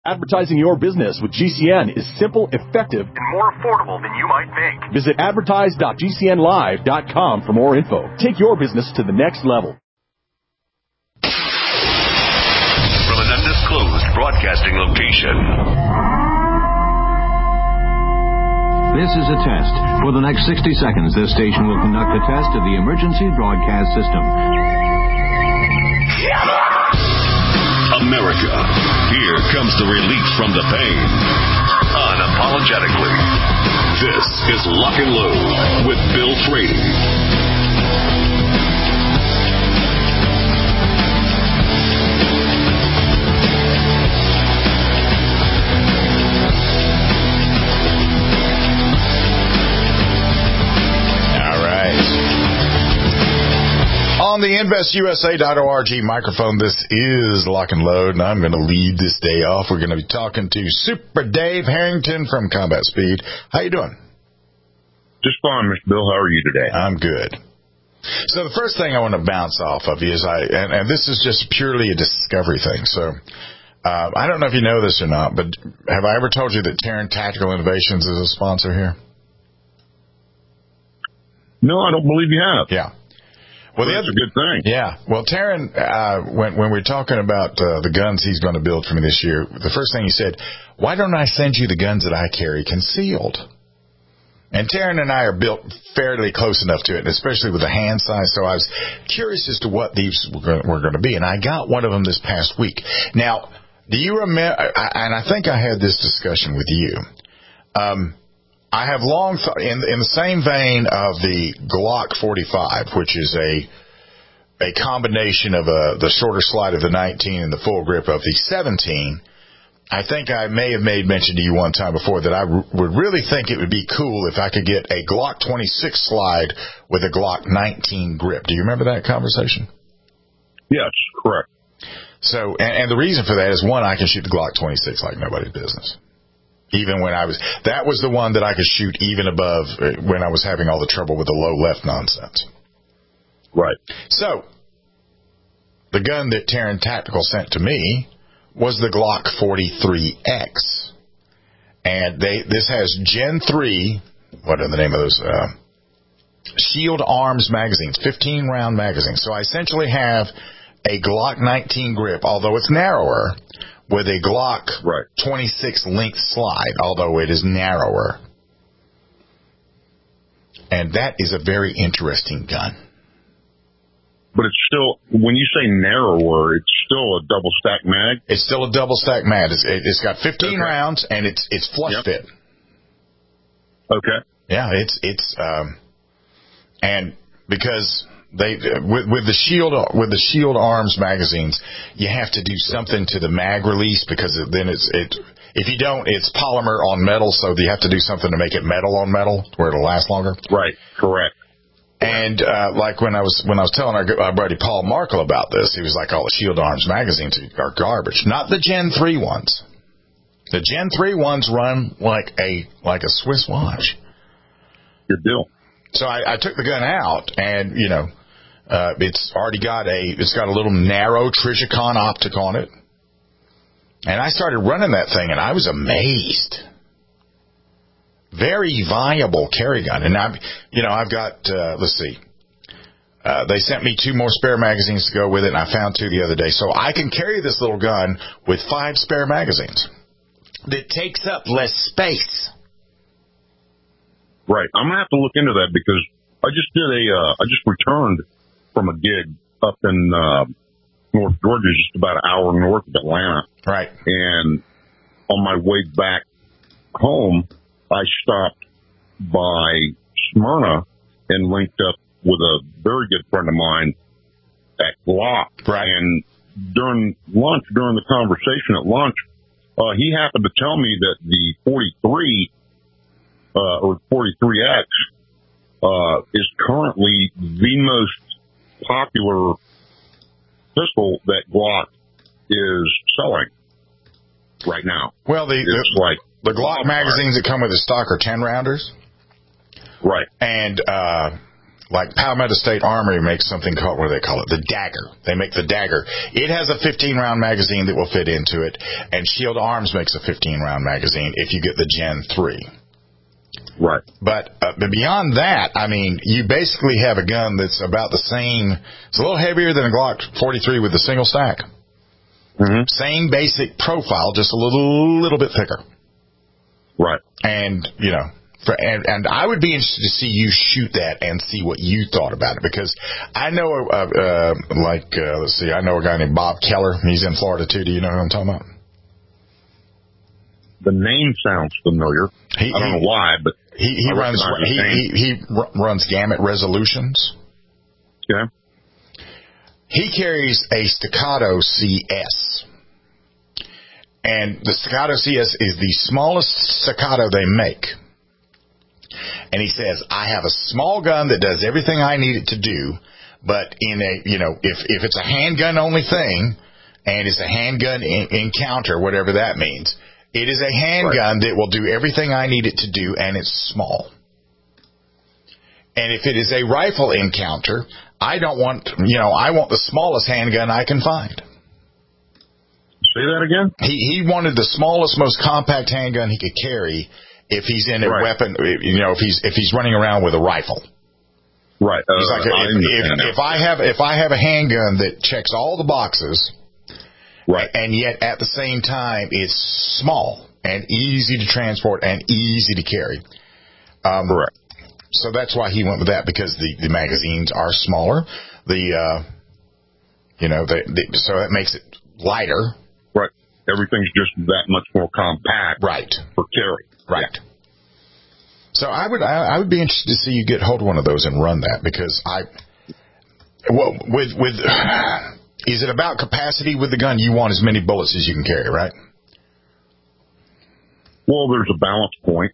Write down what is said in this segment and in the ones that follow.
Advertising your business with GCN is simple, effective, and more affordable than you might think. Visit advertise.gcnlive.com for more info. Take your business to the next level. From an undisclosed broadcasting location. This is a test. For the next 60 seconds, this station will conduct a test of the emergency broadcast system. America, here comes the relief from the pain. Unapologetically. This is Lock and Load with Bill Frady. On the InvestUSA.org microphone, this is Lock and Load, and I'm going to lead this day off. We're going to be talking to Super Dave Harrington from Combat Speed. How you doing? Just fine, Mr. Bill. How are you today? I'm good. So the first thing I want to bounce off of you is and this is just purely a discovery thing. So I don't know if you know this or not, but have I ever told you that Terran Tactical Innovations is a sponsor here? No, I don't believe you have. Yeah. Well, that's a good thing. Yeah. Well, Terran, when we're talking about the guns he's going to build for me this year, the first thing he said, why don't I send you the guns that I carry concealed? And Terran and I are built fairly close enough to it, especially with the hand size, so I was curious as to what these were going to be. And I got one of them this past week. Now, do you remember, and I think I had this discussion with you, I have long thought, in the same vein of the Glock 45, which is a combination of the shorter slide of the 19 and the full grip of the 17, I think I may have made mention to you one time before that I would really think it would be cool if I could get a Glock 26 slide with a Glock 19 grip. Do you remember that conversation? Yes, correct. So, and the reason for that is, one, I can shoot the Glock 26 like nobody's business. Even when that was the one that I could shoot even above when I was having all the trouble with the low left nonsense. Right. So, the gun that Terran Tactical sent to me was the Glock 43X. And this has Gen 3, what are the name of those? Shield Arms magazines, 15-round magazines. So I essentially have a Glock 19 grip, although it's narrower, with a Glock 26 length slide, although it is narrower. And that is a very interesting gun. But it's still, when you say narrower, it's still a double stack mag? It's still a double stack mag. It's got 15 rounds, and it's flush fit. Okay. Yeah, it's and because with the Shield Arms magazines, you have to do something to the mag release, because then if you don't, it's polymer on metal, so you have to do something to make it metal on metal where it'll last longer. Right. Correct. And like when I was telling our buddy Paul Markle about this, he was like, "Oh, the Shield Arms magazines are garbage." Not the Gen 3 ones. The Gen 3 ones run like a Swiss watch. Good deal. So I took the gun out, and it's already got a little narrow Trijicon optic on it. And I started running that thing, and I was amazed. Very viable carry gun. And I've got, let's see. They sent me 2 more spare magazines to go with it, and I found 2 the other day. So I can carry this little gun with 5 spare magazines. That takes up less space. Right. I'm going to have to look into that, because I just returned from a gig up in North Georgia, just about an hour north of Atlanta. Right. And on my way back home, I stopped by Smyrna and linked up with a very good friend of mine at Glock. Right. And during the conversation at lunch, he happened to tell me that the 43 or 43X is currently the most popular pistol that Glock is selling right now. Well, the Glock magazines that come with the stock are 10 rounders. Right. And Like Palmetto State Armory makes something called, what do they call it? The Dagger. They make the Dagger. It has a 15-round magazine that will fit into it, and Shield Arms makes a 15-round magazine if you get the Gen 3. Right. But beyond that, I mean, you basically have a gun that's about the same. It's a little heavier than a Glock 43 with the single stack. Mm-hmm. Same basic profile, just a little bit thicker. Right. And, you know, and I would be interested to see you shoot that and see what you thought about it, because I know, let's see, I know a guy named Bob Keller. He's in Florida too. Do you know who I'm talking about? The name sounds familiar. I don't know why, but he runs Gamut Resolutions. Yeah. He carries a Staccato CS. And the Staccato CS is the smallest Staccato they make. And he says, I have a small gun that does everything I need it to do, but in a, you know, if it's a handgun only thing, and it's a handgun encounter, whatever that means, it is a handgun that will do everything I need it to do, and it's small. And if it is a rifle encounter, I don't want, you know, I want the smallest handgun I can find. Say that again? He wanted the smallest, most compact handgun he could carry if he's in a weapon, you know, if he's running around with a rifle. Right. He's like, if I have a handgun that checks all the boxes, right, and yet at the same time it's small and easy to transport and easy to carry. Correct. So that's why he went with that, because the magazines are smaller. So it makes it lighter. Right. Everything's just that much more compact. Right. For carry. Right. Yeah. So I would be interested to see you get hold of one of those and run that, because is it about capacity with the gun? You want as many bullets as you can carry, right? Well, there's a balance point.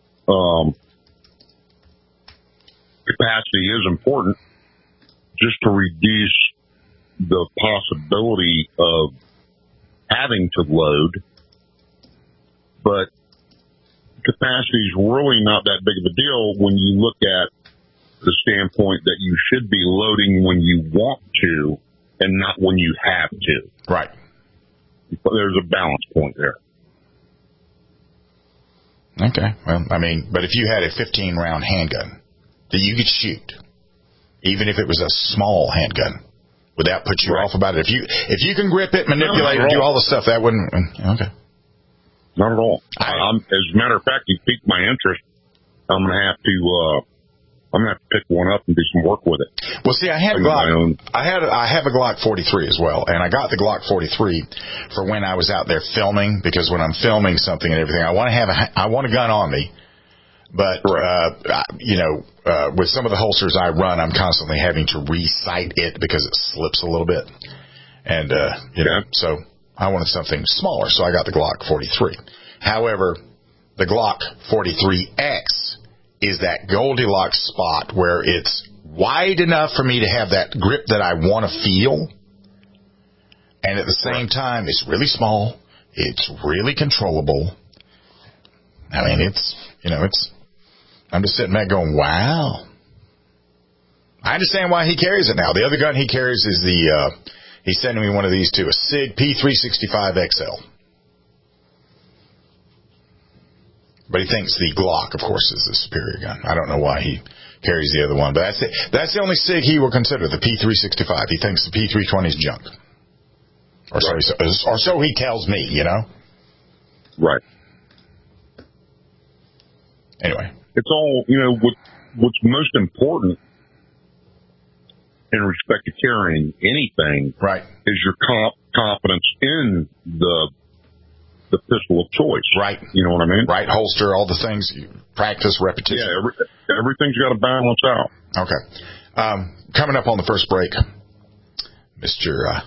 Capacity is important just to reduce the possibility of having to load, but capacity is really not that big of a deal when you look at the standpoint that you should be loading when you want to and not when you have to. Right. There's a balance point there. Okay. Well, I mean, but if you had a 15-round handgun that you could shoot, even if it was a small handgun, would that put you off about it? If you can grip it, manipulate it, do all the stuff, that wouldn't. Okay. Not at all. As a matter of fact, you piqued my interest. I'm gonna have to pick one up and do some work with it. Well, see, I have a Glock 43 as well, and I got the Glock 43 for when I was out there filming, because when I'm filming something and everything, I want a gun on me. But, with some of the holsters I run, I'm constantly having to re-sight it because it slips a little bit. And, so I wanted something smaller, so I got the Glock 43. However, the Glock 43X is that Goldilocks spot where it's wide enough for me to have that grip that I want to feel. And at the same time, it's really small. It's really controllable. I mean, I'm just sitting back going, wow. I understand why he carries it now. The other gun he carries is he's sending me one of these too, a SIG P365XL. But he thinks the Glock, of course, is the superior gun. I don't know why he carries the other one, but that's it. That's the only SIG he will consider, the P365. He thinks the P320 is junk. Or so he tells me, you know? Right. Anyway. It's all, what's most important in respect to carrying anything, right, is your confidence in the pistol of choice. Right. You know what I mean? Right. Holster, all the things, practice, repetition. Yeah, everything's got to balance out. Okay. Coming up on the first break, Mr.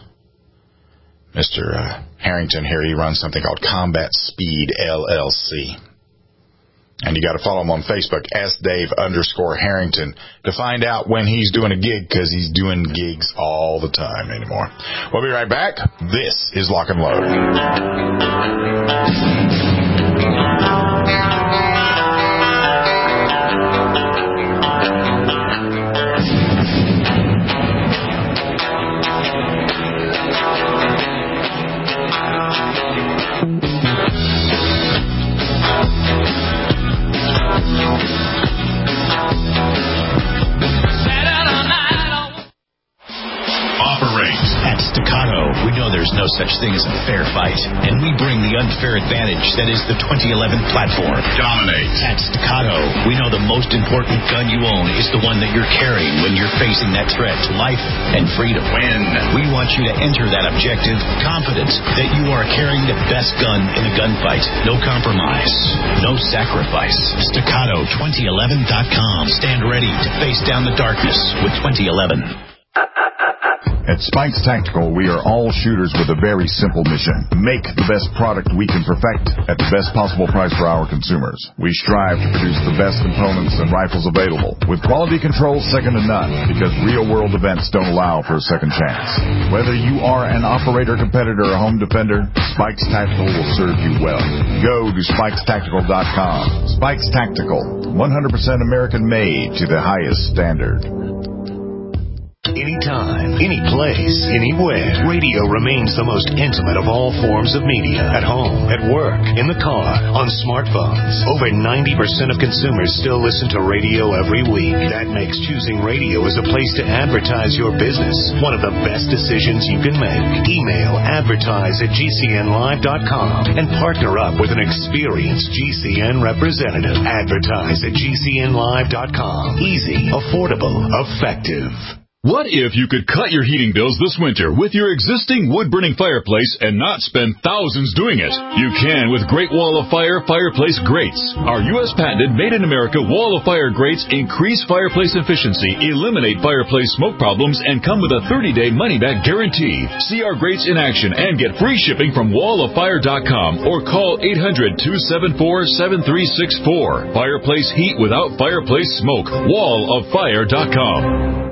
Harrington here, he runs something called Combat Speed LLC. And you got to follow him on Facebook, @Dave_Harrington, to find out when he's doing a gig, because he's doing gigs all the time anymore. We'll be right back. This is Lock and Load. such thing as a fair fight, and we bring the unfair advantage that is the 2011 platform. Dominate. At Staccato, we know the most important gun you own is the one that you're carrying when you're facing that threat to life and freedom. Win. We want you to enter that objective confident that you are carrying the best gun in the gunfight. No compromise. No sacrifice. Staccato2011.com. Stand ready to face down the darkness with 2011. At Spikes Tactical, we are all shooters with a very simple mission. Make the best product we can perfect at the best possible price for our consumers. We strive to produce the best components and rifles available, with quality control second to none, because real-world events don't allow for a second chance. Whether you are an operator, competitor, or home defender, Spikes Tactical will serve you well. Go to SpikesTactical.com. Spikes Tactical, 100% American-made to the highest standard. Anytime, any place, anywhere, radio remains the most intimate of all forms of media. At home, at work, in the car, on smartphones. Over 90% of consumers still listen to radio every week. That makes choosing radio as a place to advertise your business one of the best decisions you can make. Email advertise@gcnlive.com and partner up with an experienced GCN representative. Advertise at gcnlive.com. Easy, affordable, effective. What if you could cut your heating bills this winter with your existing wood-burning fireplace and not spend thousands doing it? You can with Great Wall of Fire fireplace grates. Our U.S. patented made-in-America Wall of Fire grates increase fireplace efficiency, eliminate fireplace smoke problems, and come with a 30-day money-back guarantee. See our grates in action and get free shipping from walloffire.com or call 800-274-7364. Fireplace heat without fireplace smoke. walloffire.com.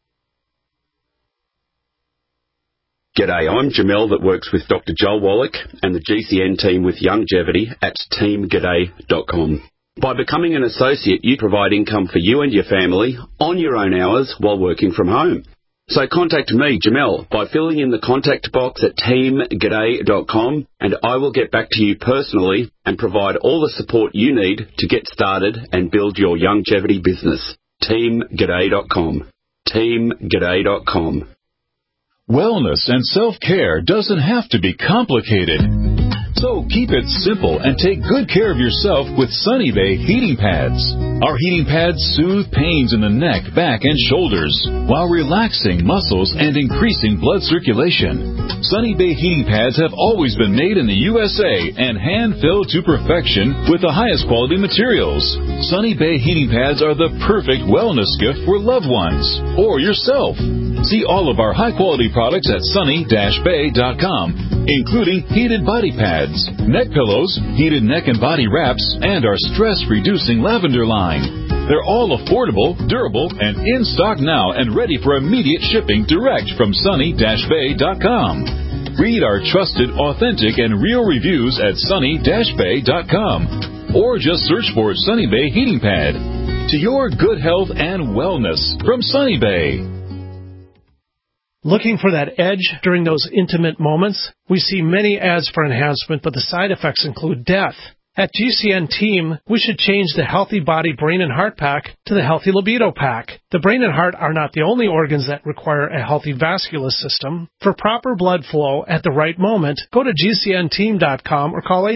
G'day, I'm Jamel that works with Dr. Joel Wallach and the GCN team with Longevity at teamg'day.com. By becoming an associate, you provide income for you and your family on your own hours while working from home. So contact me, Jamel, by filling in the contact box at teamg'day.com, and I will get back to you personally and provide all the support you need to get started and build your longevity business. teamg'day.com. teamg'day.com. Wellness and self-care doesn't have to be complicated. So keep it simple and take good care of yourself with Sunny Bay heating pads. Our heating pads soothe pains in the neck, back, and shoulders while relaxing muscles and increasing blood circulation. Sunny Bay heating pads have always been made in the USA and hand-filled to perfection with the highest quality materials. Sunny Bay heating pads are the perfect wellness gift for loved ones or yourself. See all of our high-quality products at sunny-bay.com, including heated body pads, neck pillows, heated neck and body wraps, and our stress-reducing lavender line. They're all affordable, durable, and in stock now and ready for immediate shipping direct from sunny-bay.com. Read our trusted, authentic, and real reviews at sunny-bay.com or just search for Sunny Bay Heating Pad. To your good health and wellness from Sunny Bay. Looking for that edge during those intimate moments? We see many ads for enhancement, but the side effects include death. At GCN Team, we should change the Healthy Body, Brain, and Heart Pack to the Healthy Libido Pack. The brain and heart are not the only organs that require a healthy vascular system. For proper blood flow at the right moment, go to GCNteam.com or call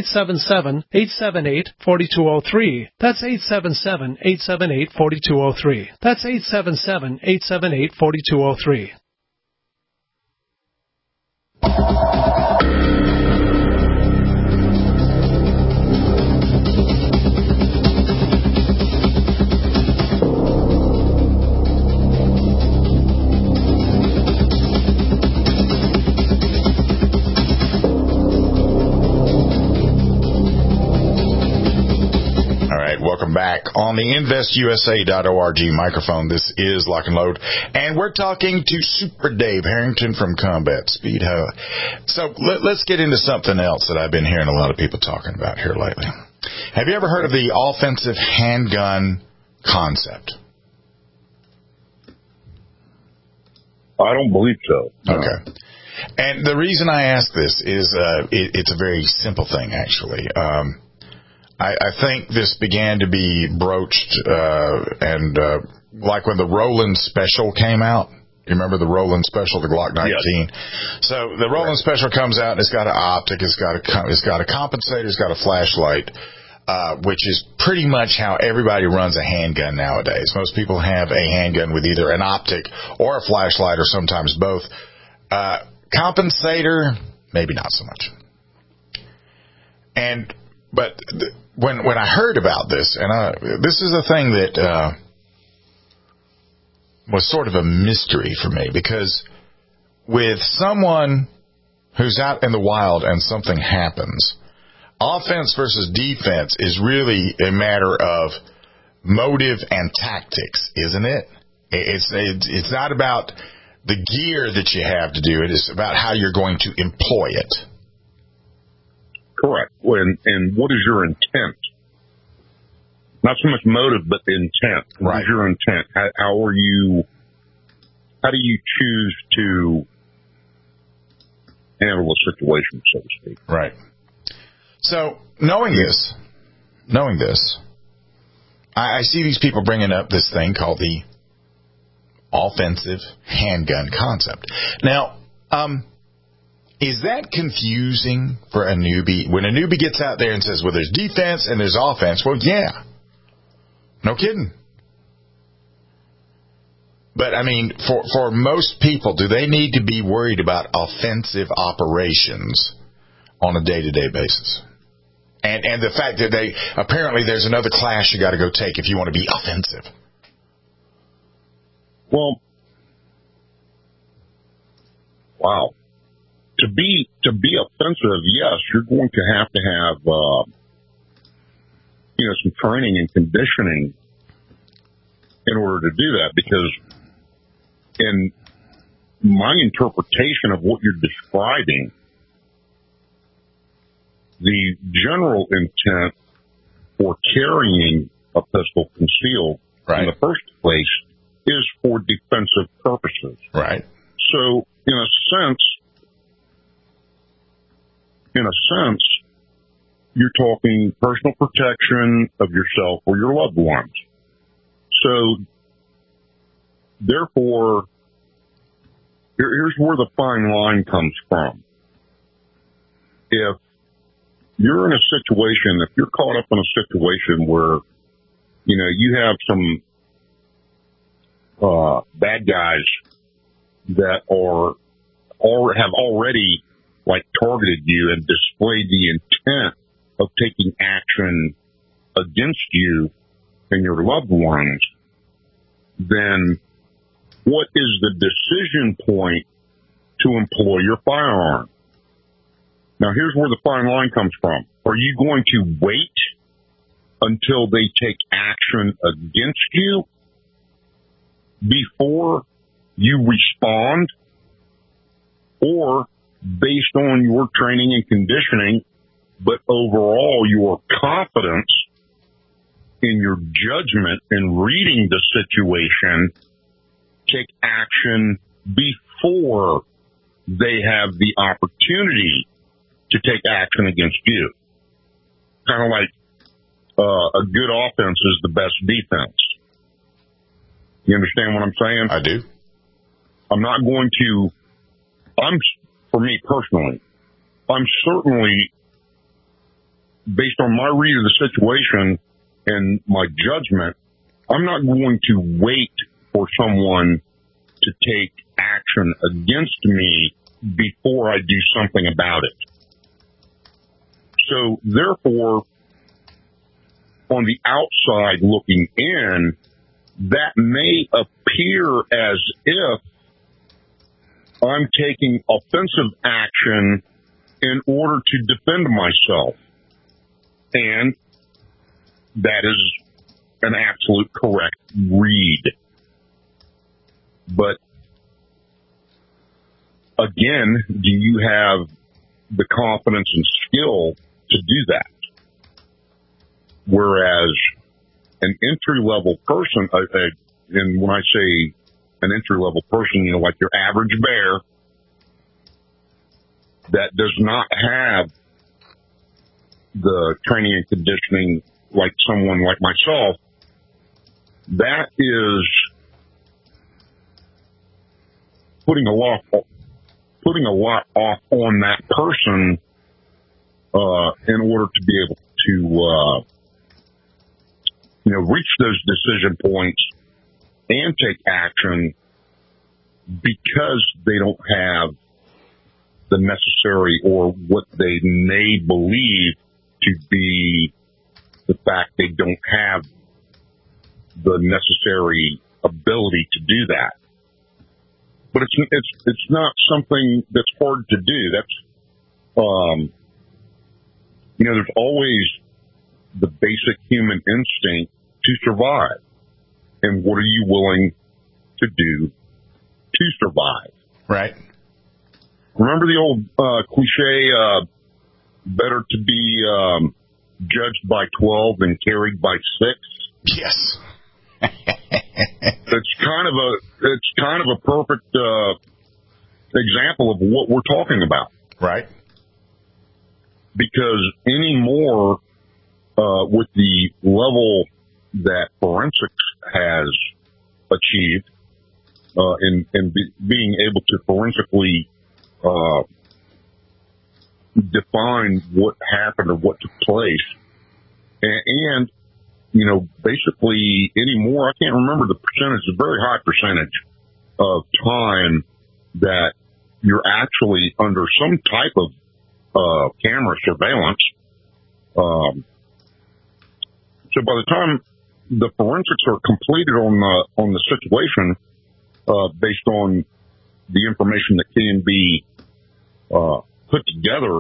877-878-4203. That's 877-878-4203. That's 877-878-4203. Welcome back on the InvestUSA.org microphone. This is Lock and Load, and we're talking to Super Dave Harrington from Combat Speed. So let's get into something else that I've been hearing a lot of people talking about here lately. Have you ever heard of the offensive handgun concept? I don't believe so. No. Okay. And the reason I ask this is it's a very simple thing, actually. I think this began to be broached, like when the Roland Special came out, You remember the Roland Special, the Glock 19? Yes. So the Roland Special comes out, and it's got an optic, it's got a compensator, it's got a flashlight, which is pretty much how everybody runs a handgun nowadays. Most people have a handgun with either an optic or a flashlight or sometimes both. Compensator, maybe not so much. But when I heard about this, and this is a thing that was sort of a mystery for me, because with someone who's out in the wild and something happens, offense versus defense is really a matter of motive and tactics, isn't it? It's not about the gear that you have to do it. It's about how you're going to employ it. Correct. And what is your intent? Not so much motive, but intent. What is your intent? How do you choose to handle a situation, so to speak? Right. So, knowing this, I see these people bringing up this thing called the offensive handgun concept. Now, is that confusing for a newbie? When a newbie gets out there and says, well, there's defense and there's offense, well, yeah. No kidding. But, I mean, for most people, do they need to be worried about offensive operations on a day-to-day basis? And the fact that apparently there's another class you got to go take if you want to be offensive. Well, wow. To be offensive, yes, you're going to have some training and conditioning in order to do that, because in my interpretation of what you're describing, the general intent for carrying a pistol concealed in the first place is for defensive purposes. Right. So, in a sense, you're talking personal protection of yourself or your loved ones. So, therefore, here's where the fine line comes from. If you're in a situation, if you're caught up in a situation where, you have some bad guys that have already targeted you and displayed the intent of taking action against you and your loved ones, then what is the decision point to employ your firearm? Now, here's where the fine line comes from. Are you going to wait until they take action against you before you respond? Or, based on your training and conditioning, but overall your confidence in your judgment in reading the situation, take action before they have the opportunity to take action against you? Kind of like a good offense is the best defense. You understand what I'm saying? I do. For me personally, I'm certainly, based on my read of the situation and my judgment, I'm not going to wait for someone to take action against me before I do something about it. So, therefore, on the outside looking in, that may appear as if I'm taking offensive action in order to defend myself. And that is an absolute correct read. But again, do you have the confidence and skill to do that? Whereas an entry-level person, and when I say an entry-level person, like your average bear that does not have the training and conditioning like someone like myself, that is putting a lot off on that person in order to be able to reach those decision points and take action, because they don't have the necessary, or what they may believe to be the fact they don't have the necessary ability to do that. But it's not something that's hard to do. That's there's always the basic human instinct to survive, and what are you willing to do to survive? Right. Remember the old cliche, better to be judged by 12 than carried by 6? Yes. It's kind of a perfect example of what we're talking about. Right. Because anymore, with the level that forensics has achieved, in being able to forensically define what happened or what took place, and basically anymore, I can't remember the percentage, a very high percentage of time that you're actually under some type of camera surveillance. So by the time the forensics are completed on the situation, based on the information that can be put together,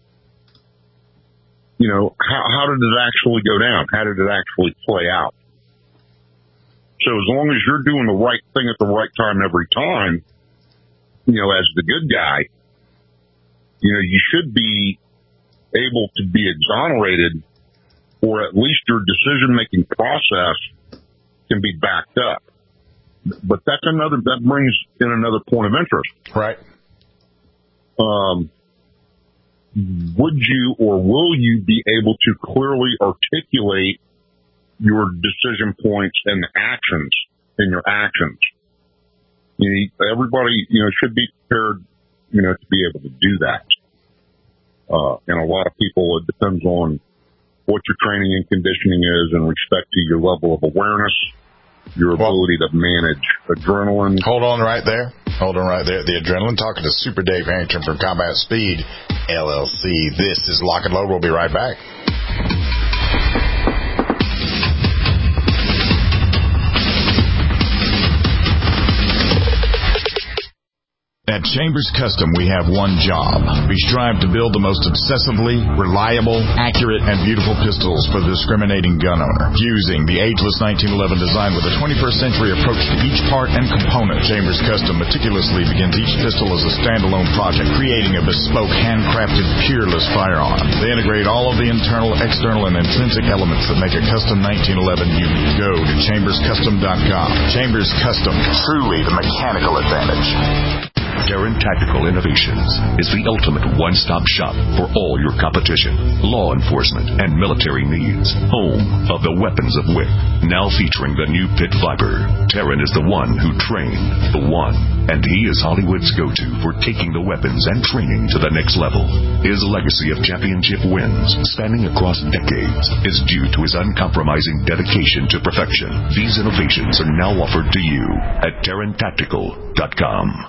how did it actually go down? How did it actually play out? So as long as you're doing the right thing at the right time every time, as the good guy, you should be able to be exonerated, or at least your decision-making process can be backed up. But that brings in another point of interest. Right. Would you or will you be able to clearly articulate your decision points and actions in your actions? Everybody, should be prepared, to be able to do that. And a lot of people, it depends on what your training and conditioning is in respect to your level of awareness, your ability to manage adrenaline. Hold on right there. The adrenaline. Talking to Super Dave Harrington from Combat Speed LLC. This is Lock and Load. We'll be right back. At Chambers Custom, we have one job. We strive to build the most obsessively reliable, accurate, and beautiful pistols for the discriminating gun owner. Using the ageless 1911 design with a 21st century approach to each part and component, Chambers Custom meticulously begins each pistol as a standalone project, creating a bespoke, handcrafted, peerless firearm. They integrate all of the internal, external, and intrinsic elements that make a custom 1911 unique. Go to chamberscustom.com. Chambers Custom, truly the mechanical advantage. Terran Tactical Innovations is the ultimate one-stop shop for all your competition, law enforcement, and military needs. Home of the weapons of WIC. Now featuring the new Pit Viper. Terran is the one who trained the one, and he is Hollywood's go-to for taking the weapons and training to the next level. His legacy of championship wins, spanning across decades, is due to his uncompromising dedication to perfection. These innovations are now offered to you at TerranTactical.com.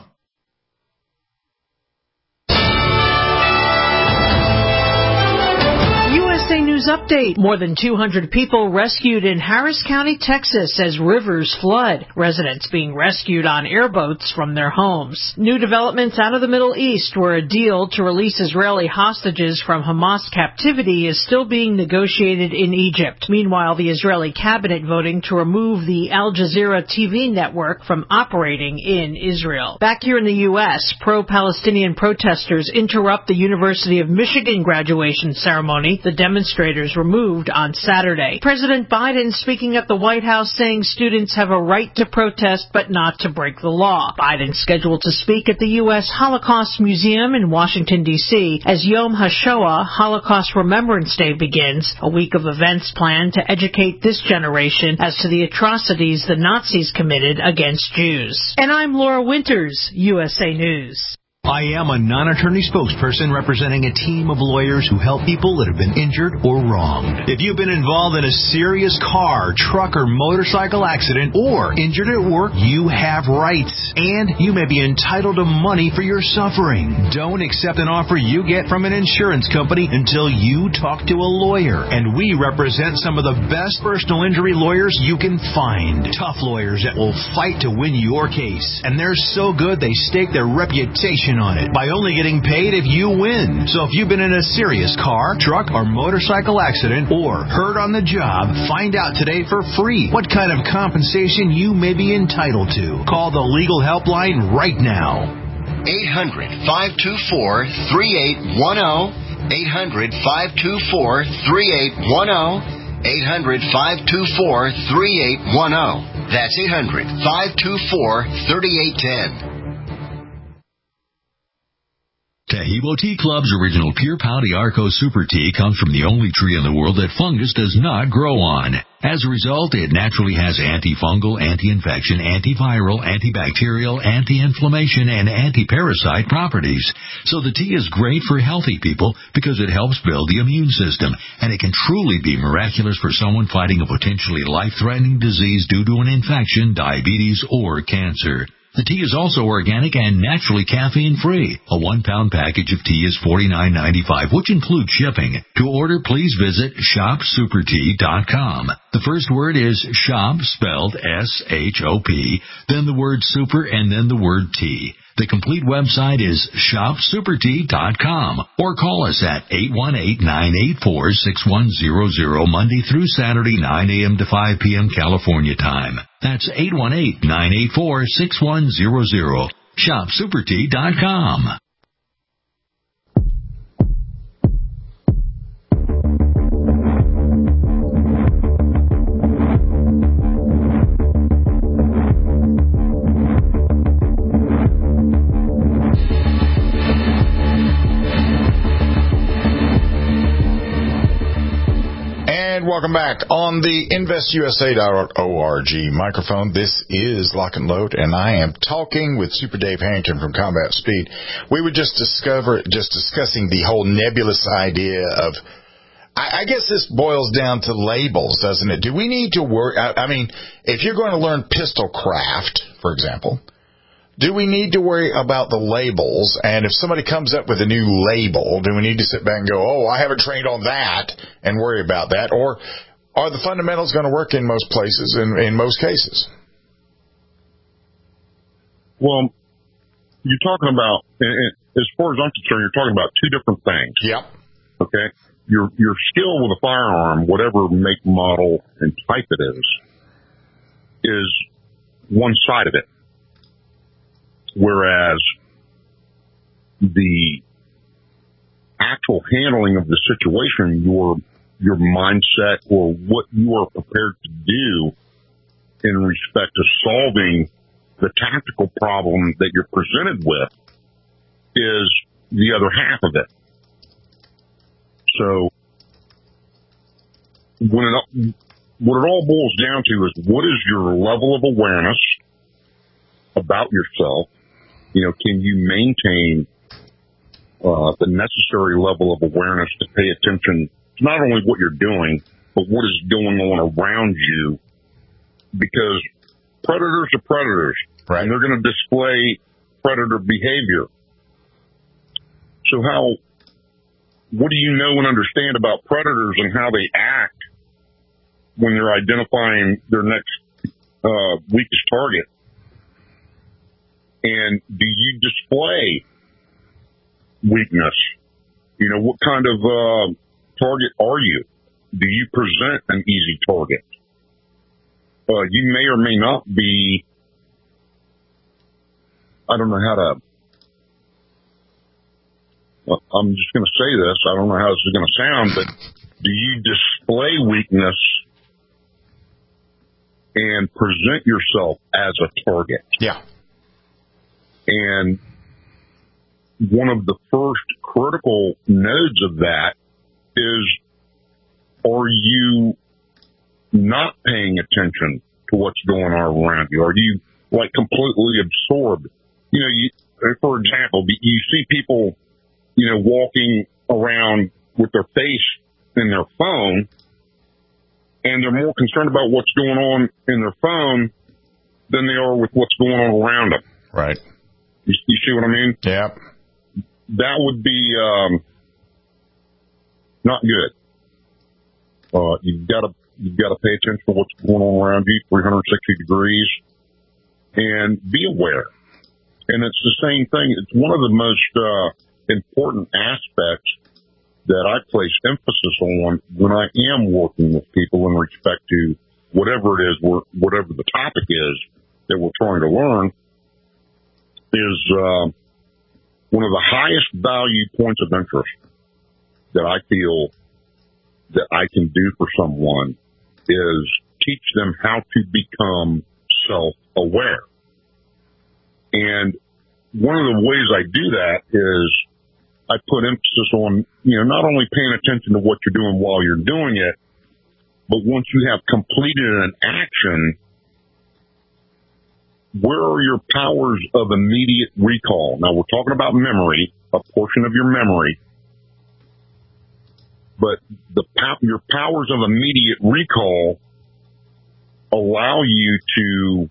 USA News Update. More than 200 people rescued in Harris County, Texas as rivers flood. Residents being rescued on airboats from their homes. New developments out of the Middle East, where a deal to release Israeli hostages from Hamas captivity is still being negotiated in Egypt. Meanwhile, the Israeli cabinet voting to remove the Al Jazeera TV network from operating in Israel. Back here in the U.S., pro-Palestinian protesters interrupt the University of Michigan graduation ceremony. The demonstrators demonstrators removed on Saturday. President Biden speaking at the White House saying students have a right to protest but not to break the law. Biden scheduled to speak at the U.S. Holocaust Museum in Washington, D.C. as Yom HaShoah, Holocaust Remembrance Day, begins, a week of events planned to educate this generation as to the atrocities the Nazis committed against Jews. And I'm Laura Winters, USA News. I am a non-attorney spokesperson representing a team of lawyers who help people that have been injured or wronged. If you've been involved in a serious car, truck, or motorcycle accident or injured at work, you have rights, and you may be entitled to money for your suffering. Don't accept an offer you get from an insurance company until you talk to a lawyer, and we represent some of the best personal injury lawyers you can find. Tough lawyers that will fight to win your case, and they're so good they stake their reputation on it by only getting paid if you win. So if you've been in a serious car, truck, or motorcycle accident or hurt on the job, find out today for free what kind of compensation you may be entitled to. Call the legal helpline right now. 800-524-3810. 800-524-3810. 800-524-3810. That's 800-524-3810. Taheebo Tea Club's original Pure Pau d'Arco Super Tea comes from the only tree in the world that fungus does not grow on. As a result, it naturally has antifungal, anti-infection, antiviral, antibacterial, anti-inflammation, and anti-parasite properties. So the tea is great for healthy people because it helps build the immune system, and it can truly be miraculous for someone fighting a potentially life-threatening disease due to an infection, diabetes, or cancer. The tea is also organic and naturally caffeine-free. A 1-pound package of tea is $49.95, which includes shipping. To order, please visit shopsupertea.com. The first word is shop, spelled S-H-O-P, then the word super, and then the word tea. The complete website is shopsupertea.com, or call us at 818-984-6100 Monday through Saturday, 9 a.m. to 5 p.m. California time. That's 818-984-6100. shopsupertea.com. Welcome back on the InvestUSA.org microphone. This is Lock and Load, and I am talking with Super Dave Harrington from Combat Speed. We were just discussing the whole nebulous idea of, I guess this boils down to labels, doesn't it? Do we need to worry? I mean, if you're going to learn pistol craft, for example, do we need to worry about the labels? And if somebody comes up with a new label, do we need to sit back and go, oh, I haven't trained on that, and worry about that? Or are the fundamentals going to work in most places, in most cases? Well, you're talking about, as far as I'm concerned, you're talking about two different things. Yep. Okay? Your skill with a firearm, whatever make, model, and type it is one side of it. Whereas the actual handling of the situation, your mindset or what you are prepared to do in respect to solving the tactical problem that you're presented with is the other half of it. So what it all boils down to is what is your level of awareness about yourself? You know, can you maintain the necessary level of awareness to pay attention to not only what you're doing, but what is going on around you? Because predators are predators, right? And they're going to display predator behavior. So what do you know and understand about predators and how they act when they're identifying their next weakest target? And do you display weakness? You know, what kind of target are you? Do you present an easy target? You may or may not be, I don't know how to, I'm just going to say this. I don't know how this is going to sound, but Do you display weakness and present yourself as a target? Yeah. And one of the first critical nodes of that is, are you not paying attention to what's going on around you? Are you like completely absorbed? You know, for example, you see people, you know, walking around with their face in their phone, and they're more concerned about what's going on in their phone than they are with what's going on around them. Right. You see what I mean? Yeah. That would be not good. You've got to pay attention to what's going on around you, 360 degrees, and be aware. And it's the same thing. It's one of the most important aspects that I place emphasis on when I am working with people in respect to whatever it is, whatever the topic is that we're trying to learn, is one of the highest value points of interest that I feel that I can do for someone is teach them how to become self-aware. And one of the ways I do that is I put emphasis on, you know, not only paying attention to what you're doing while you're doing it, but once you have completed an action, where are your powers of immediate recall? Now, we're talking about memory, a portion of your memory, but your powers of immediate recall allow you to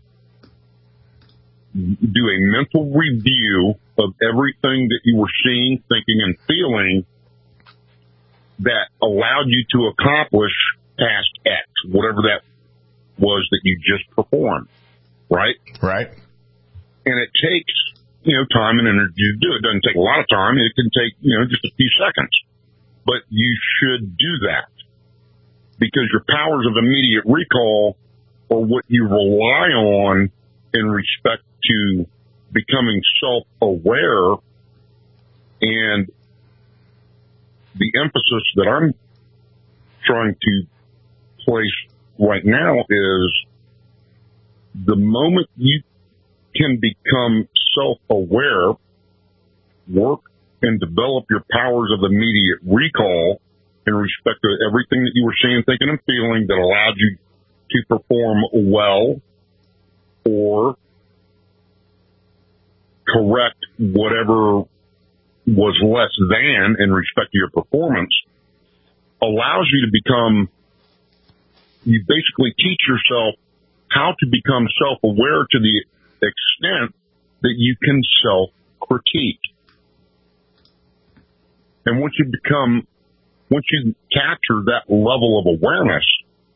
do a mental review of everything that you were seeing, thinking, and feeling that allowed you to accomplish task X, whatever that was that you just performed, right? Right. And it takes, you know, time and energy to do it. It doesn't take a lot of time. It can take, you know, just a few seconds. But you should do that because your powers of immediate recall are what you rely on in respect to becoming self-aware. And the emphasis that I'm trying to place right now is the moment you can become self-aware, work and develop your powers of immediate recall in respect to everything that you were seeing, thinking, and feeling that allowed you to perform well or correct whatever was less than in respect to your performance, allows you to become, you basically teach yourself how to become self-aware to the extent that you can self-critique. And once you capture that level of awareness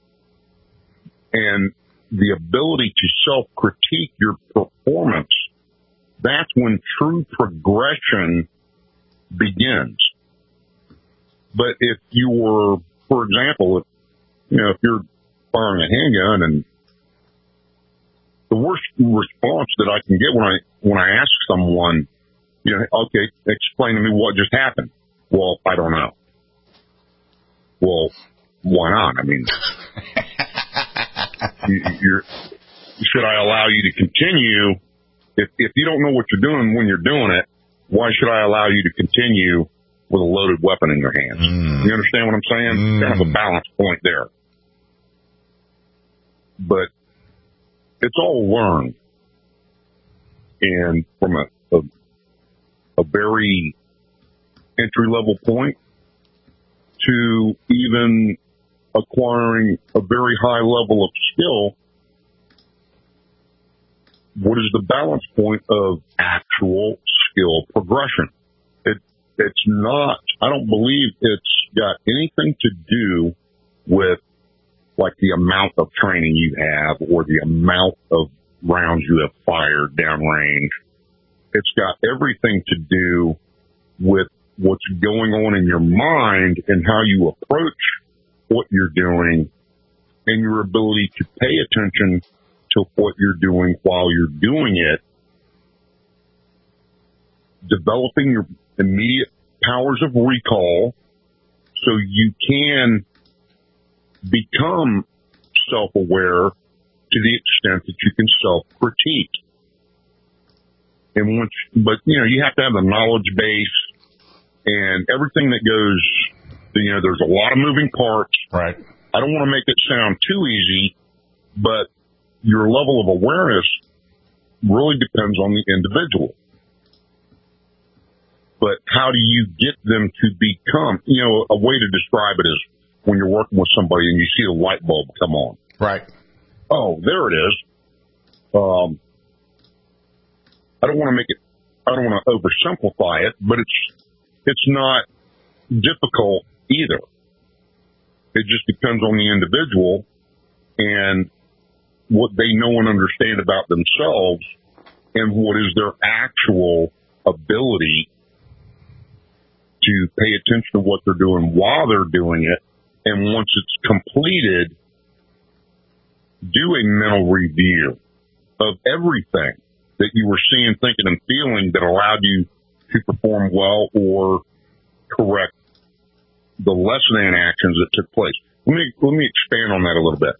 and the ability to self-critique your performance, that's when true progression begins. But if you were, for example, if you're firing a handgun, and the worst response that I can get when I ask someone, okay, explain to me what just happened. Well, I don't know. Well, why not? I mean, should I allow you to continue? If you don't know what you're doing when you're doing it, why should I allow you to continue with a loaded weapon in your hands? You understand what I'm saying? Kind of a balance point there. But it's all learned. And from a very entry-level point to even acquiring a very high level of skill, what is the balance point of actual skill progression? It's not, I don't believe it's got anything to do with like the amount of training you have or the amount of rounds you have fired downrange. It's got everything to do with what's going on in your mind and how you approach what you're doing and your ability to pay attention to what you're doing while you're doing it, developing your immediate powers of recall so you can become self-aware to the extent that you can self-critique. And but you have to have the knowledge base and everything that goes, there's a lot of moving parts. Right. I don't want to make it sound too easy, but your level of awareness really depends on the individual. But how do you get them to become, a way to describe it is when you're working with somebody and you see the light bulb come on. Right. Oh, there it is. I don't want to oversimplify it, but it's not difficult either. It just depends on the individual and what they know and understand about themselves and what is their actual ability to pay attention to what they're doing while they're doing it. And once it's completed, do a mental review of everything that you were seeing, thinking, and feeling that allowed you to perform well or correct the less than actions that took place. Let me expand on that a little bit.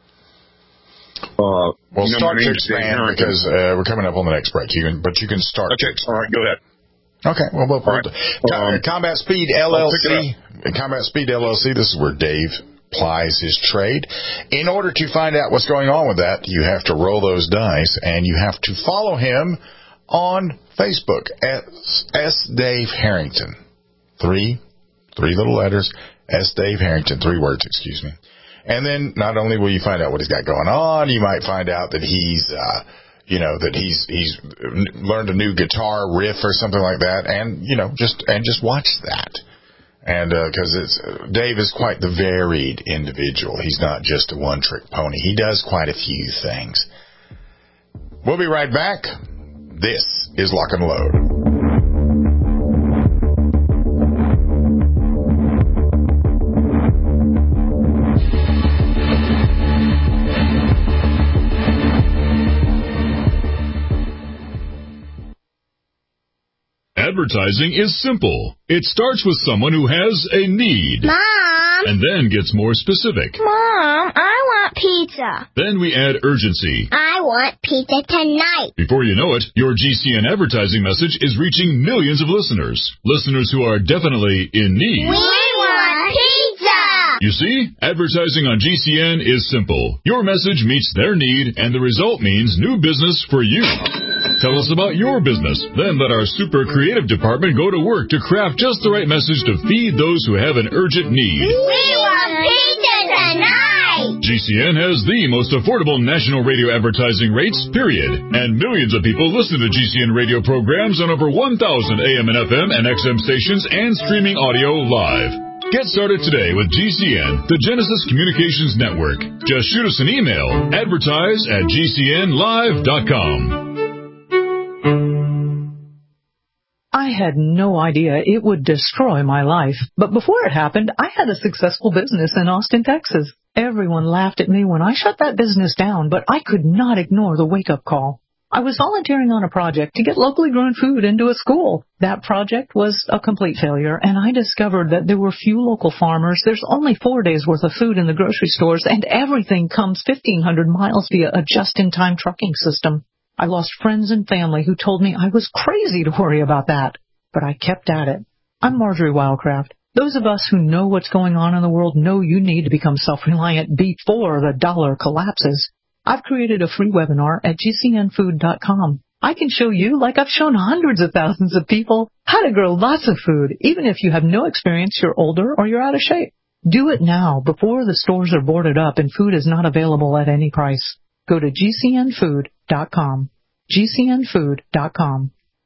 Start to expand because we're coming up on the next break. You can start. Okay, all right, go ahead. Okay, Combat Speed LLC. Combat Speed LLC. This is where Dave plies his trade. In order to find out what's going on with that, you have to roll those dice, and you have to follow him on Facebook at S. Dave Harrington. Three little letters. S. Dave Harrington. 3 words, excuse me. And then not only will you find out what he's got going on, you might find out that he's learned a new guitar riff or something like that, and just watch that. And because Dave is quite the varied individual. He's not just a one-trick pony. He does quite a few things. We'll be right back. This is Lock and Load. Advertising is simple. It starts with someone who has a need. Mom! And then gets more specific. Mom, I want pizza. Then we add urgency. I want pizza tonight. Before you know it, your GCN advertising message is reaching millions of listeners. Listeners who are definitely in need. We want pizza! You see, advertising on GCN is simple. Your message meets their need, and the result means new business for you. Tell us about your business. Then let our super creative department go to work to craft just the right message to feed those who have an urgent need. We want pizza tonight! GCN has the most affordable national radio advertising rates, period. And millions of people listen to GCN radio programs on over 1,000 AM and FM and XM stations and streaming audio live. Get started today with GCN, the Genesis Communications Network. Just shoot us an email, advertise@gcnlive.com. I had no idea it would destroy my life. But before it happened, I had a successful business in Austin, Texas. Everyone laughed at me when I shut that business down, but I could not ignore the wake-up call. I was volunteering on a project to get locally grown food into a school. That project was a complete failure, and I discovered that there were few local farmers. There's only 4 days' worth of food in the grocery stores, and everything comes 1,500 miles via a just-in-time trucking system. I lost friends and family who told me I was crazy to worry about that, but I kept at it. I'm Marjorie Wildcraft. Those of us who know what's going on in the world know you need to become self-reliant before the dollar collapses. I've created a free webinar at gcnfood.com. I can show you, like I've shown hundreds of thousands of people, how to grow lots of food, even if you have no experience, you're older, or you're out of shape. Do it now before the stores are boarded up and food is not available at any price. Go to gcnfood.com. gcnfood.com.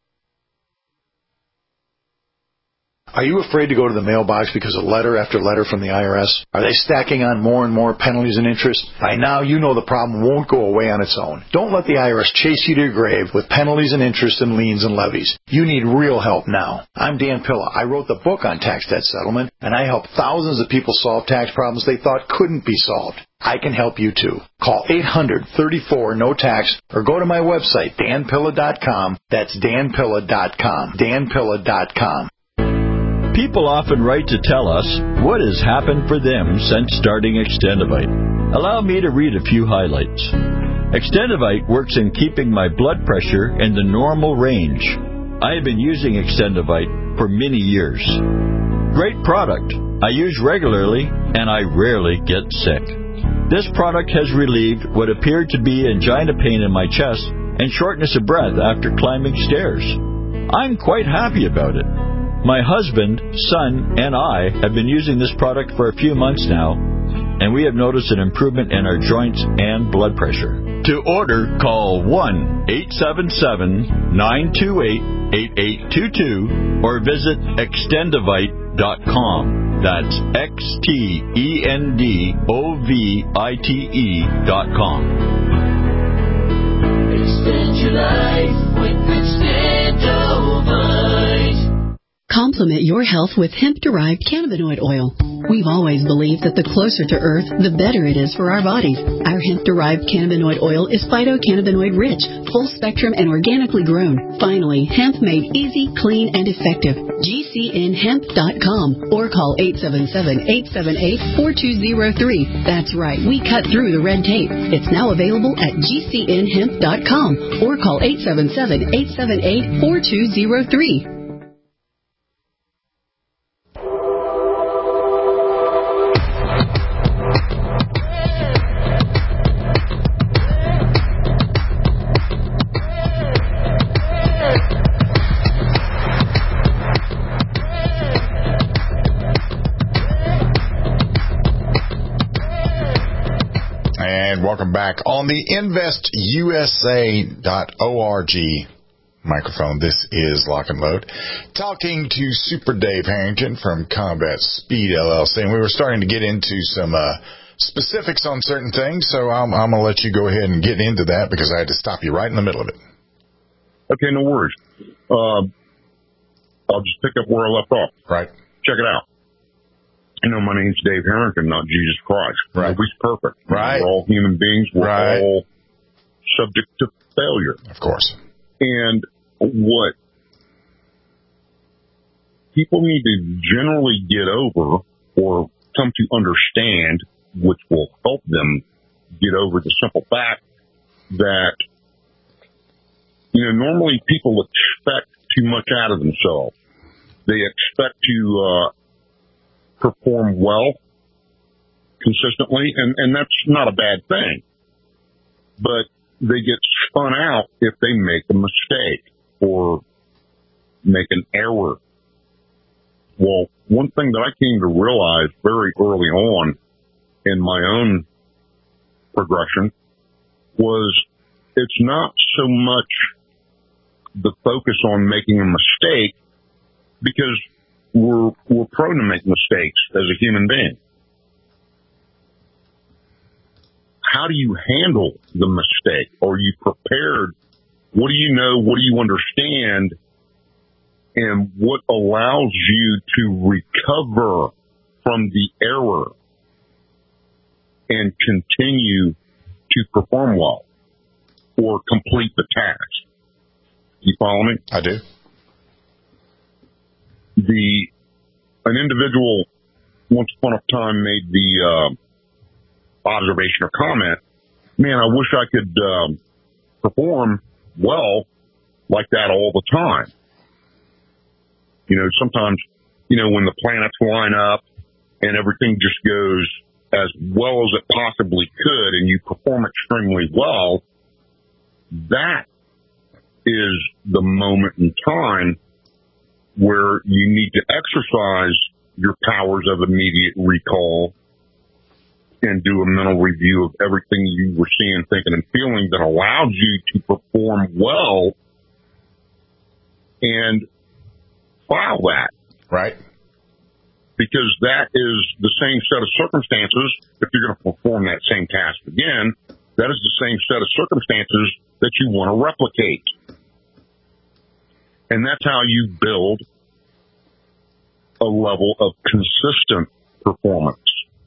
Are you afraid to go to the mailbox because of letter after letter from the IRS? Are they stacking on more and more penalties and interest? By now, you know the problem won't go away on its own. Don't let the IRS chase you to your grave with penalties and interest and liens and levies. You need real help now. I'm Dan Pilla. I wrote the book on tax debt settlement, and I help thousands of people solve tax problems they thought couldn't be solved. I can help you too. Call 800-34-NO-TAX or go to my website, danpilla.com. That's danpilla.com. danpilla.com. People often write to tell us what has happened for them since starting Extendivite. Allow me to read a few highlights. Extendivite works in keeping my blood pressure in the normal range. I have been using Extendivite for many years. Great product. I use regularly and I rarely get sick. This product has relieved what appeared to be angina pain in my chest and shortness of breath after climbing stairs. I'm quite happy about it. My husband, son, and I have been using this product for a few months now, and we have noticed an improvement in our joints and blood pressure. To order, call 1-877-928-8822 or visit Extendivite.com. That's XTENDOVITE.com. Extend your life with Extendivite. Complement your health with hemp-derived cannabinoid oil. We've always believed that the closer to Earth, the better it is for our bodies. Our hemp-derived cannabinoid oil is phytocannabinoid rich, full spectrum, and organically grown. Finally, hemp made easy, clean, and effective. GCNhemp.com or call 877-878-4203. That's right, we cut through the red tape. It's now available at GCNhemp.com or call 877-878-4203. Welcome back on the InvestUSA.org microphone. This is Lock and Load. Talking to Super Dave Harrington from Combat Speed LLC. And we were starting to get into some specifics on certain things, so I'm going to let you go ahead and get into that because I had to stop you right in the middle of it. Okay, no worries. I'll just pick up where I left off. Right. Check it out. You know, my name's Dave Harrington, not Jesus Christ. Right. Nobody's perfect. Right. We're all human beings. We're all subject to failure. Of course. And what people need to generally get over or come to understand, which will help them get over the simple fact that, you know, normally people expect too much out of themselves. They expect to perform well consistently, and that's not a bad thing. But they get spun out if they make a mistake or make an error. Well, one thing that I came to realize very early on in my own progression was it's not so much the focus on making a mistake, because we're prone to make mistakes as a human being. How do you handle the mistake? Are you prepared? What do you know? What do you understand? And what allows you to recover from the error and continue to perform well or complete the task? You follow me? I do. An individual once upon a time made the observation or comment, man, I wish I could perform well like that all the time. You know, sometimes, you know, when the planets line up and everything just goes as well as it possibly could and you perform extremely well, that is the moment in time where you need to exercise your powers of immediate recall and do a mental review of everything you were seeing, thinking, and feeling that allows you to perform well and file that. Right. Because that is the same set of circumstances. If you're going to perform that same task again, that is the same set of circumstances that you want to replicate. And that's how you build a level of consistent performance.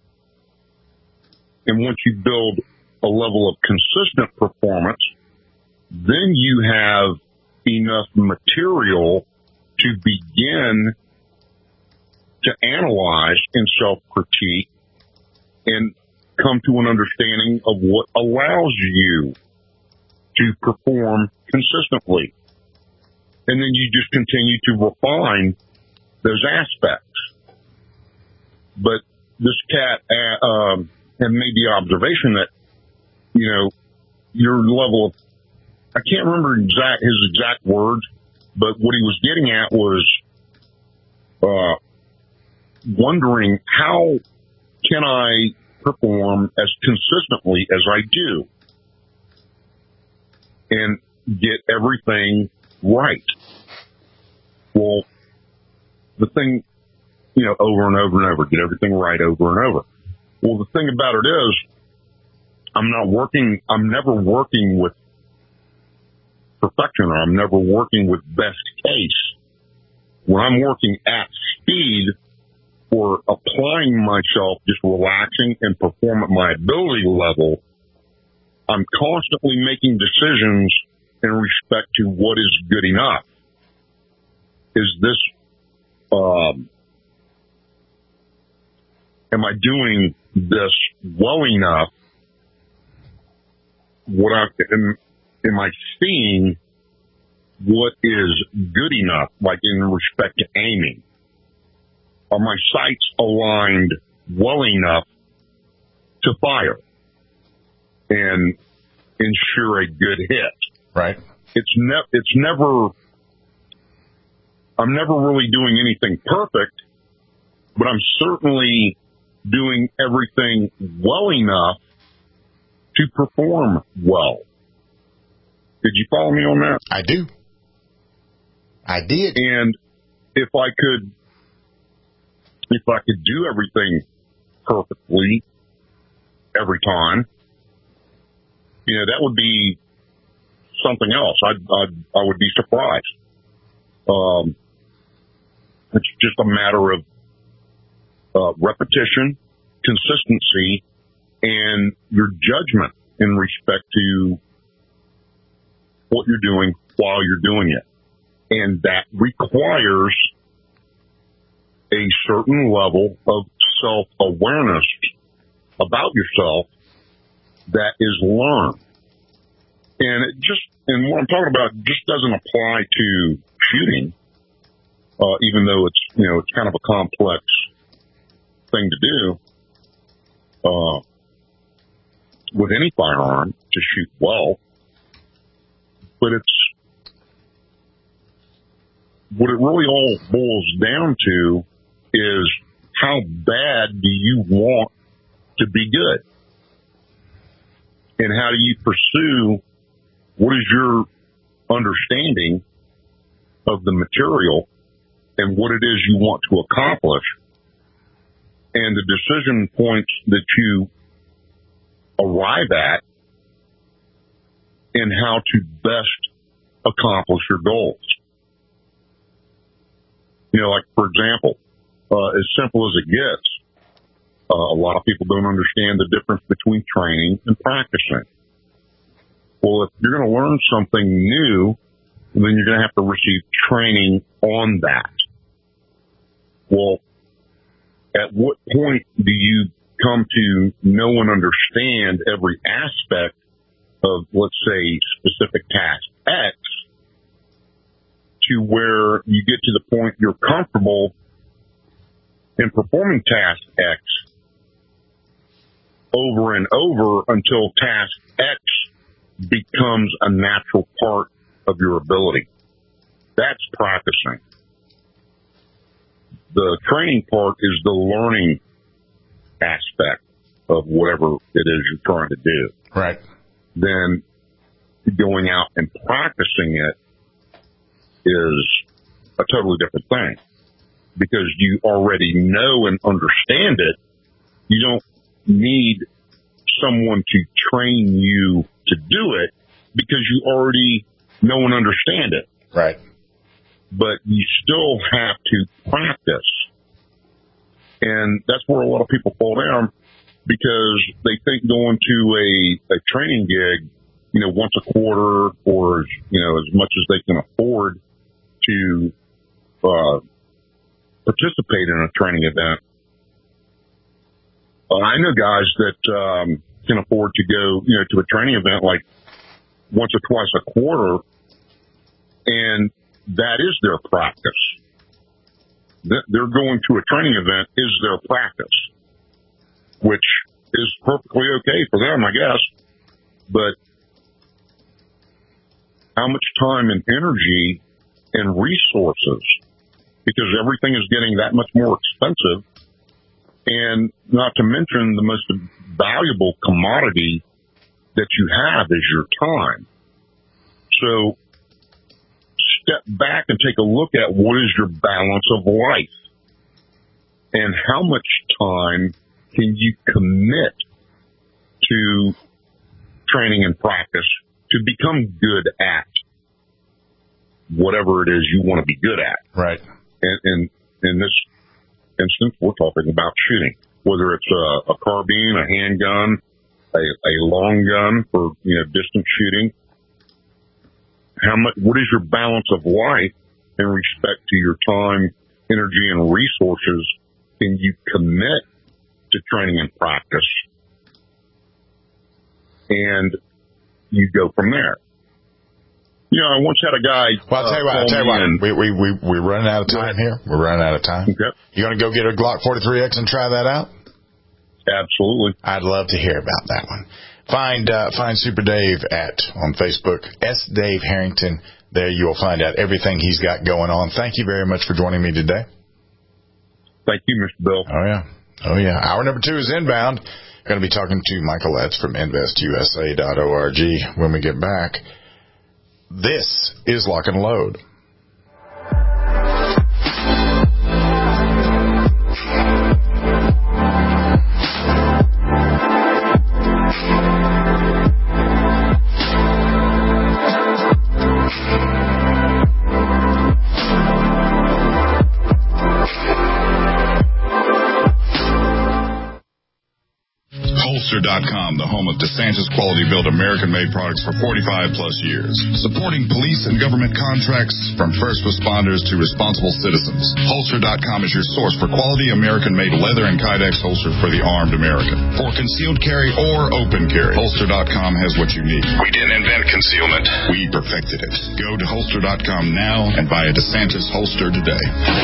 And once you build a level of consistent performance, then you have enough material to begin to analyze and self-critique and come to an understanding of what allows you to perform consistently. And then you just continue to refine those aspects. But this cat had made the observation that, your level of, I can't remember his exact words, but what he was getting at was wondering, how can I perform as consistently as I do and get everything right? Well, the thing, over and over and over, get everything right over and over. Well, the thing about it is, I'm never working with perfection, or I'm never working with best case. When I'm working at speed or applying myself, just relaxing and perform at my ability level, I'm constantly making decisions in respect to what is good enough. Is this, am I doing this well enough? Am I seeing what is good enough, like in respect to aiming? Are my sights aligned well enough to fire and ensure a good hit? Right. It's never, I'm never really doing anything perfect, but I'm certainly doing everything well enough to perform well. Did you follow me on that? I do. I did. And if I could do everything perfectly every time, that would be something else. I would be surprised. It's just a matter of repetition, consistency, and your judgment in respect to what you're doing while you're doing it. And that requires a certain level of self-awareness about yourself that is learned. And and what I'm talking about just doesn't apply to shooting, even though it's kind of a complex thing to do, with any firearm to shoot well. But what it really all boils down to is, how bad do you want to be good? And how do you pursue, what is your understanding of the material and what it is you want to accomplish, and the decision points that you arrive at, and how to best accomplish your goals. Like, for example, as simple as it gets, a lot of people don't understand the difference between training and practicing. Well, if you're going to learn something new, then you're going to have to receive training on that. Well, at what point do you come to know and understand every aspect of, let's say, specific task X, to where you get to the point you're comfortable in performing task X over and over until task X becomes a natural part of your ability? That's practicing. The training part is the learning aspect of whatever it is you're trying to do. Right. Then going out and practicing it is a totally different thing, because you already know and understand it. You don't need someone to train you to do it, because you already know and understand it. Right. But you still have to practice. And that's where a lot of people fall down, because they think going to a training gig, once a quarter, or, as much as they can afford to participate in a training event. I know guys that can afford to go, to a training event like once or twice a quarter, and that is their practice. They're going to a training event is their practice, which is perfectly okay for them, I guess. But how much time and energy and resources, because everything is getting that much more expensive, and not to mention the most valuable commodity that you have is your time. So step back and take a look at what is your balance of life and how much time can you commit to training and practice to become good at whatever it is you want to be good at. Right. And in this instance, we're talking about shooting, whether it's a carbine, a handgun, a long gun for distance shooting. What is your balance of life in respect to your time, energy, and resources can you commit to training and practice? And you go from there. I once had a guy. Well, I'll tell you what. We're running out of time here. We're running out of time. Okay. You going to go get a Glock 43X and try that out? Absolutely. I'd love to hear about that one. Find Super Dave on Facebook, S. Dave Harrington. There you'll find out everything he's got going on. Thank you very much for joining me today. Thank you, Mr. Bill. Oh yeah. Hour number 2 is inbound. Going to be talking to Michael Letts from InvestUSA.org when we get back. This is Lock and Load. Holster.com, the home of DeSantis quality built American-made products for 45 plus years. Supporting police and government contracts from first responders to responsible citizens. Holster.com is your source for quality American-made leather and Kydex holsters for the armed American. For concealed carry or open carry, Holster.com has what you need. We didn't invent concealment. We perfected it. Go to Holster.com now and buy a DeSantis holster today.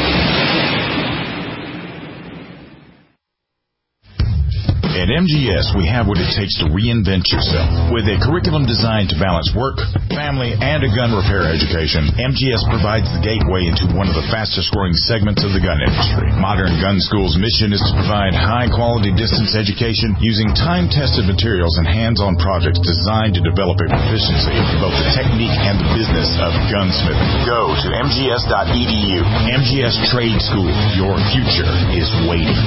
At MGS, we have what it takes to reinvent yourself. With a curriculum designed to balance work, family, and a gun repair education, MGS provides the gateway into one of the fastest-growing segments of the gun industry. Modern Gun School's mission is to provide high-quality distance education using time-tested materials and hands-on projects designed to develop a proficiency in both the technique and the business of gunsmithing. Go to mgs.edu. MGS Trade School. Your future is waiting.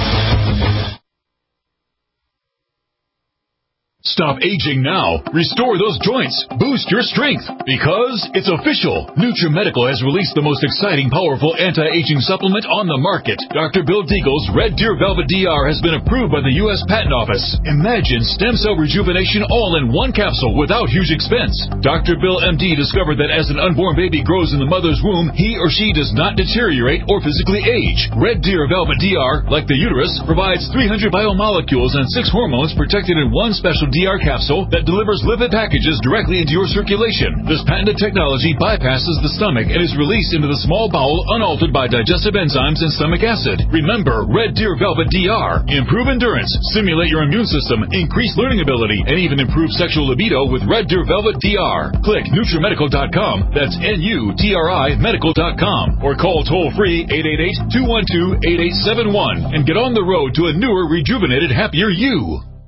Stop aging now. Restore those joints. Boost your strength. Because it's official. NutriMedical has released the most exciting, powerful anti-aging supplement on the market. Dr. Bill Deagle's Red Deer Velvet DR has been approved by the U.S. Patent Office. Imagine stem cell rejuvenation all in one capsule without huge expense. Dr. Bill MD discovered that as an unborn baby grows in the mother's womb, he or she does not deteriorate or physically age. Red Deer Velvet DR, like the uterus, provides 300 biomolecules and 6 hormones protected in one special DR capsule that delivers lipid packages directly into your circulation. This patented technology bypasses the stomach and is released into the small bowel unaltered by digestive enzymes and stomach acid. Remember, Red Deer Velvet DR. Improve endurance, stimulate your immune system, increase learning ability, and even improve sexual libido with Red Deer Velvet DR. Click NutriMedical.com, that's NUTRI Medical.com, or call toll-free 888-212-8871 and get on the road to a newer, rejuvenated, happier you.